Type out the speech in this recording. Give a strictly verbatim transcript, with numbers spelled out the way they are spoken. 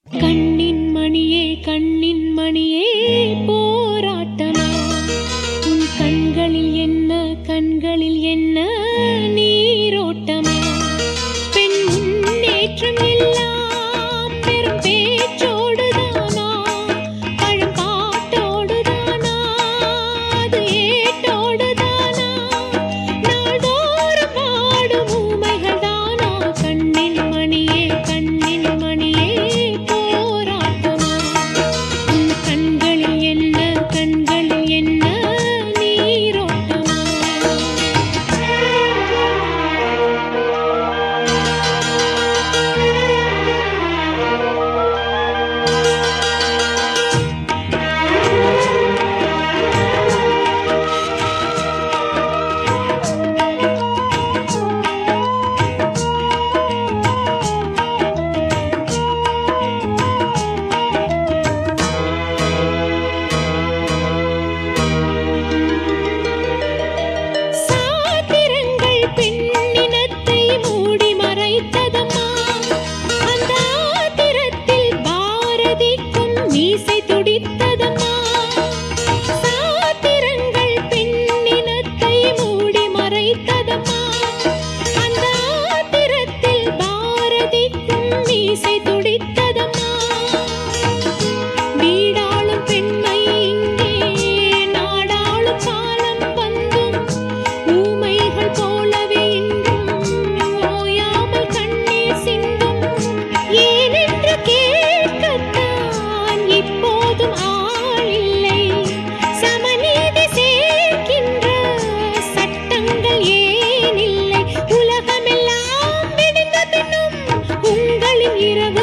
கண்ணின் மணியே கண்ணின் மணியே போராட்டமா உன் கண்களில் என்ன கண்களில் என்ன நீரோட்டமா பெண் முன்னேற்றம் எல்லாம் பெரும் பேச்சோடுதானா பழம் பாட்டோடுதானா அது ஏட்டோடுதானா நாள்தோறும் பாடும் ஊமைகள் தானா கண்ணின் மணியே கண்ணின் மணியே போராட்டமா உன் கண்களில் என்ன கண்களில் என்ன நீரோட்டமா சாத்திரங்கள் பெண்ணினத்தை மூடி மறைத்ததம்மா அந்த ஆத்திரத்தில் பாரதிக்கும் மீசை துடித்ததம்மா சாத்திரங்கள் பெண்ணினத்தை மூடி மறைத்ததம்மா அந்த ஆத்திரத்தில் பாரதிக்கும் மீசை துடித்ததம்மா வீடாளும் பெண்மை இங்கே நாடாளும் காலம் வந்தும் ஊமைகள் போலவே இன்றும் ஓயாமல் கண்ணீர் சிந்தும் ஏனென்று கேட்கத்தான் இப்போதும் ஆள் இல்லை சமநீதி சேர்க்கின்ற சட்டங்கள் ஏன் இல்லை உலகமெல்லாம் விடிந்த பின்னும் உங்களின் இரவு